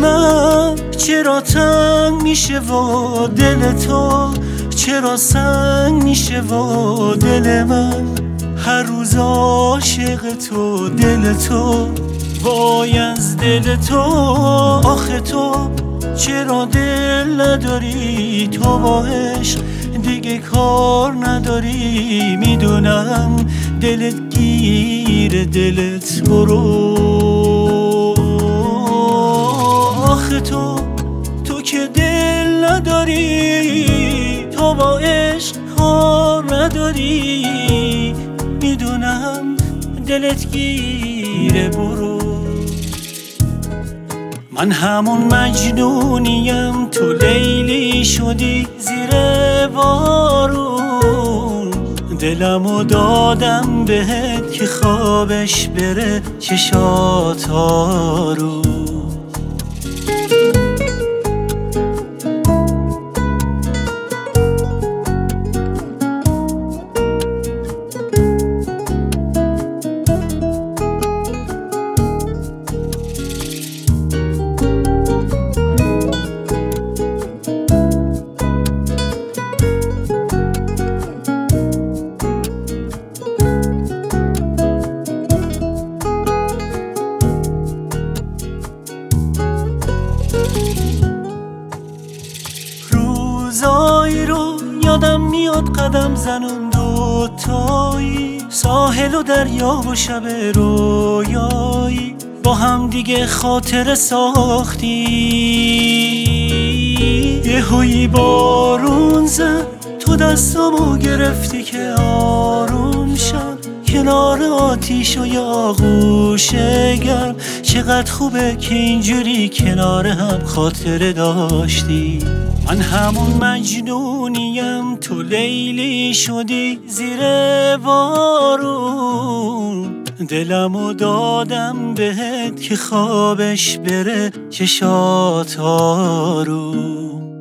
من چرا تنگ میشه و دل تو چرا سنگ میشه و دل من هر روز عاشق تو دل تو وای از دل تو آخه تو چرا دل نداری تو با عشق دیگه کار نداری میدونم دلت گیر دلت برو آخه تو که دل نداری تو با عشق کار نداری میدونم دلت گیره برو من همون مجنونیم تو لیلی شدی زیر بارون دلمو دادم بهت که خوابش بره چشات آروم روزایی رو یادم میاد قدم زنون دوتایی ساحل و دریا و شب رویایی با هم دیگه خاطر ساختی یهویی بارون زد تو دستامو گرفتی که آروم شم کنار آتیش و یه آغوش گرم چقدر خوبه که اینجوری کنار هم خاطره داشتی من همون مجنونیم تو لیلی شدی زیر بارون دلمو دادم بهت که خوابش بره چشات آروم